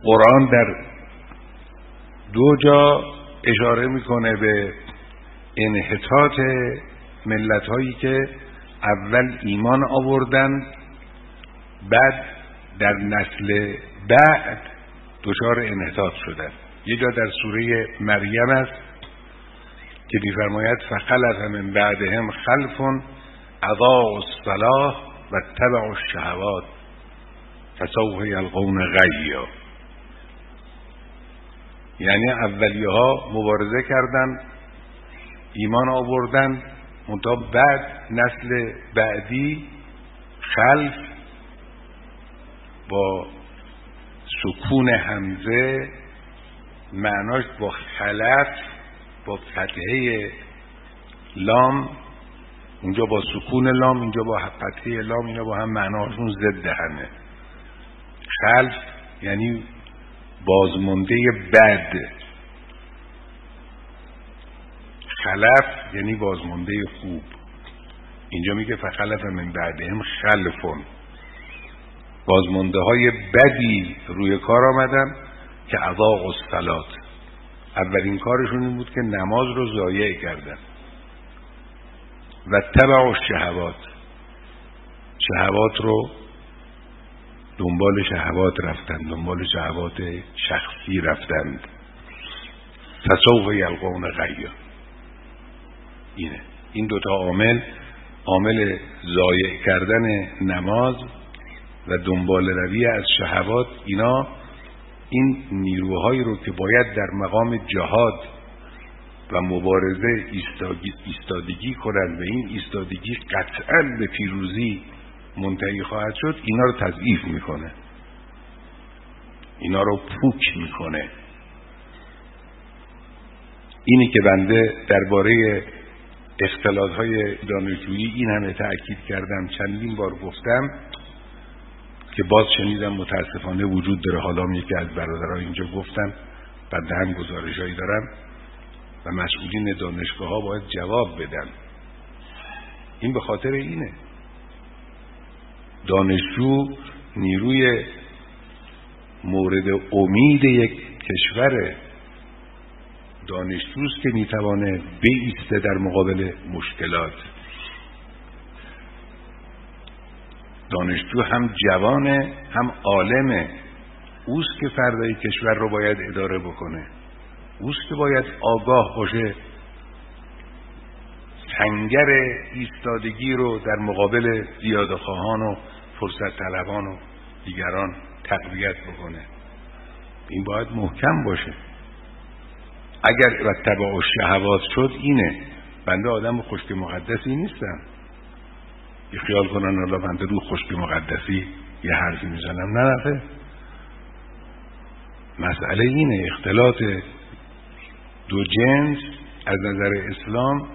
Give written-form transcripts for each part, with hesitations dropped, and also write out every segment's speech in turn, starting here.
قرآن در دو جا اشاره میکنه به انحطاط ملت هایی که اول ایمان آوردن بعد در نسل بعد دچار انحطاط شدن. یه جا در سوره مریم است که می‌فرماید فخلف من بعدهم خلف اضاعوا الصلاة واتبعوا الشهوات فسوف یلقون غیا. یعنی اولیها مبارزه کردن، ایمان آوردن، منتها بعد نسل بعدی خلف با سکون همزه، معناش با خلف با فتحه لام، اونجا با سکون لام، اینجا با فتحه لام، اینا با هم معناشون ضد همه. خلف یعنی بازمانده بد، خلف یعنی بازمانده خوب. اینجا میگه فخلف من بعدهم خلفون، بازمانده های بدی روی کار آمدن که اضاعوا الصلاة، اولین کارشون این بود که نماز رو ضایع کردن. و اتبعوا الشهوات، شهوات رو دنبال شهوات رفتن، دنبال شهوات شخصی رفتند. فسوف یلقون غیا. اینه این دوتا عامل ضایع کردن نماز و دنبال روی از شهوات، اینا این نیروهایی رو که باید در مقام جهاد و مبارزه ایستادگی کنند و این ایستادگی قطعا به پیروزی منتهی خواهد شد، اینا رو تضعیف میکنه، اینا رو پوک میکنه. اینی که بنده درباره اختلال‌های دانشجویی این همه تأکید کردم، چندین بار گفتم که باز شنیدم متاسفانه وجود داره. حالا یکی از برادران اینجا گفتن، بنده هم گزارشایی دارم و مسئولین دانشگاه ها باید جواب بدن. این به خاطر اینه دانشجو نیروی مورد امید یک کشور، دانشجوست که میتوانه بایسته در مقابل مشکلات. دانشجو هم جوانه هم عالمه، اوست که فردای کشور رو باید اداره بکنه، اوست که باید آگاه باشه، سنگر ایستادگی رو در مقابل زیادخواهان و فرصت طلبان و دیگران تقویت بکنه. این باید محکم باشه. اگر اتباع الشهوات شد، اینه بنده آدم خشک مقدسی نیستم یه خیال کنن الله بنده رو خشک مقدسی یه حرفی میزنم. نه نفه، مسئله اینه اختلاط دو جنس از نظر اسلام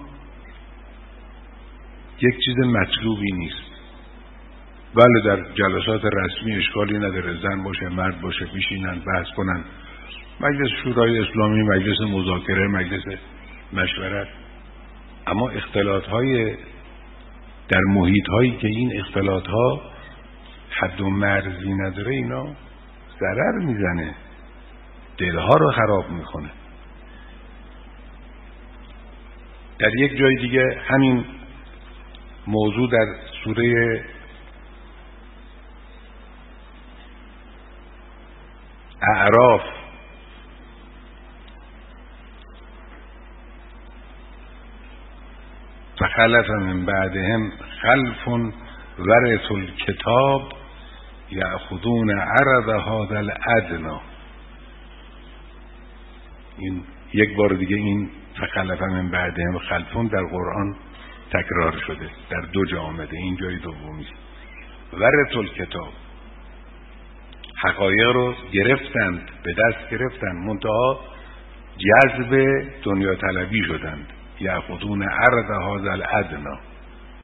یک چیز مطلوبی نیست. بله در جلسات رسمی اشکالی نداره، زن باشه مرد باشه بشینن بحث کنن، مجلس شورای اسلامی، مجلس مذاکره، مجلس مشورت. اما اختلاط های در محیط هایی که این اختلاط ها حد و مرزی نداره، اینا ضرر میزنه، دلها رو خراب میکنه. در یک جای دیگه همین موضوع در سوره اعراف فخلف من بعدهم خلف ورثوا الکتاب یأخذون عرض هذا الادنی. این یک بار دیگه این فخلف من بعدهم خلفون در قرآن تکرار شده، در دو جا آمده، این جای دومی. ورثوا الکتاب، حقایق رو گرفتند، به دست گرفتند، منتها جذب دنیا طلبی شدند. یأخذون عرض هذا الادنی،